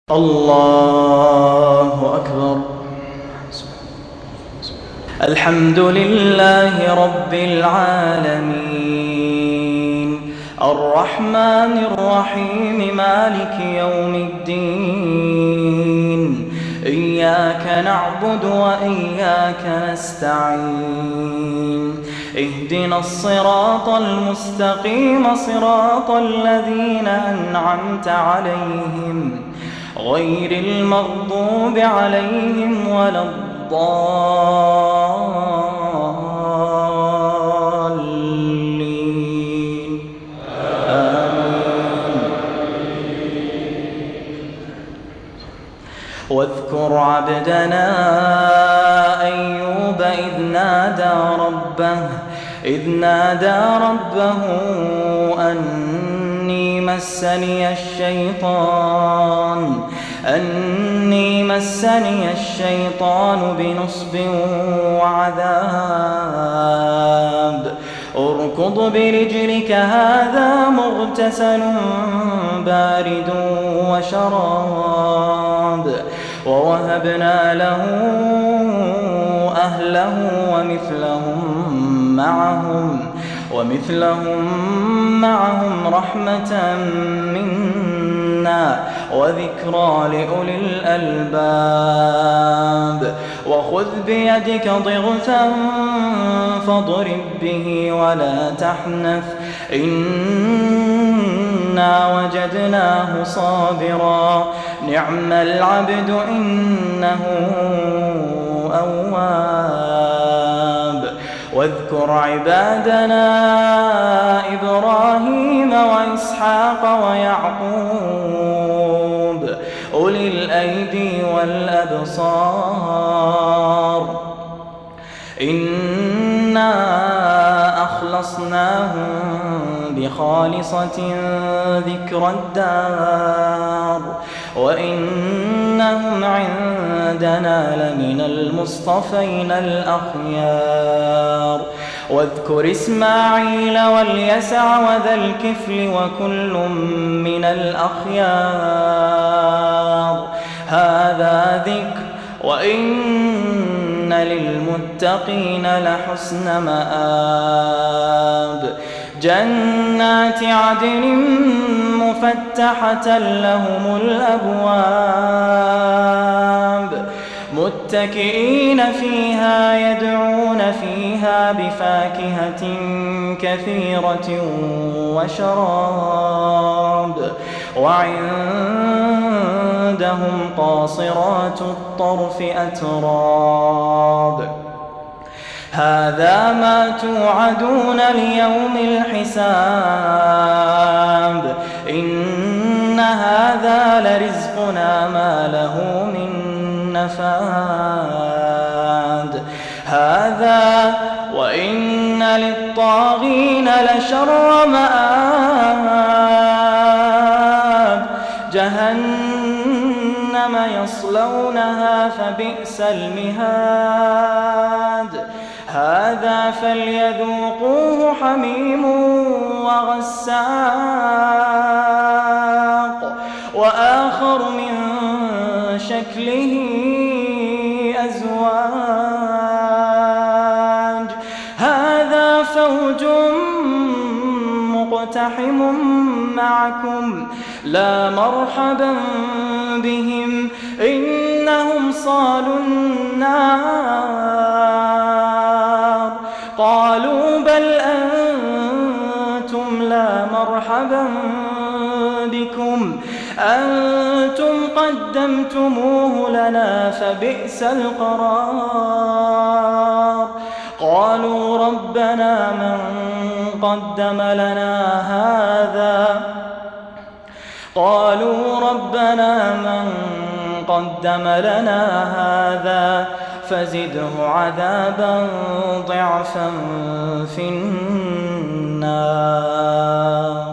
الله أكبر. الحمد لله رب العالمين، الرحمن الرحيم، مالك يوم الدين. إياك نعبد وإياك نستعين، اهدنا الصراط المستقيم، صراط الذين أنعمت عليهم غير المغضوب عليهم ولا الضالين. آمين. واذكر عبدنا أيوب إذ نادى ربه أني مسني الشيطان بنصب وعذاب. اركض برجلك، هذا مغتسل بارد وشراب. ووهبنا له أهله ومثلهم معهم رحمة منا وذكرى لأولي الألباب. وخذ بيدك ضغثا فاضرب به ولا تحنث، إنا وجدناه صابرا نعم العبد إنه أواب. واذكر عبادنا إبراهيم وإسحاق ويعقوب أولي الأيدي والأبصار، إنا أخلصناهم بخالصة ذكر الدار، وإنهم عندنا لمن المصطفين الأخيار. واذكر إسماعيل واليسع وذا الكفل وكل من الأخيار. هذا ذكر، وإن للمتقين لحسن مآب. جنات عدن مفتحة لهم الأبواب، متكئين فيها يدعون فيها بفاكهة كثيرة وشراب. وعندهم قاصرات الطرف أتراب. هذا ما توعدون ليوم الحساب، إن هذا لرزقنا ما له من نفاد. هذا وإن للطاغين لشر مآب، جهنم يصلونها فبئس المهاد. هذا فليذوقوه حميم وغساق، وآخر من شكله أزواج. هذا فوج مقتحم معكم، لا مرحبا بهم، إنهم صالوا النار. قالوا بل أنتم لا مرحبا بكم، أنتم قدمتموه لنا فبئس القرار. قالوا ربنا من قدم لنا هذا فزده عذابا ضعفا في النار.